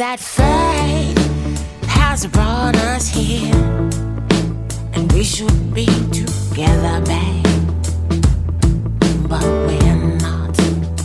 that fate has brought us here, and we should be together, babe, but we're not.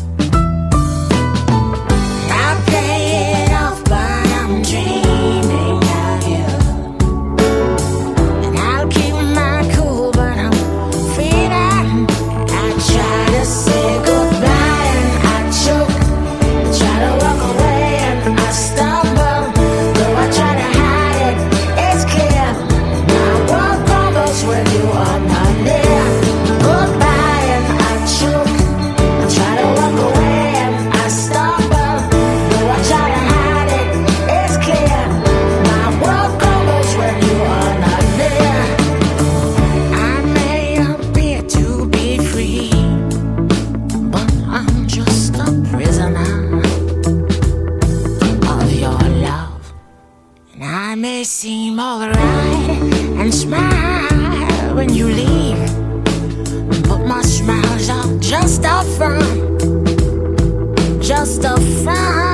I play it off, but I'm dreaming of you, and I'll keep my cool, but I'm feeling. I try to say goodbye and I choke, I try to walk away and I stumble, though I try to hide it, it's clear. My world crumbles when you are not near. Goodbye and I choke, I try to walk away and I stumble, though I try to hide it, it's clear. My world crumbles when you are not near. I may appear to be free, but I'm just a prisoner of your love. And I may seem alright and smile when you leave, but my smiles are just a front, just a front.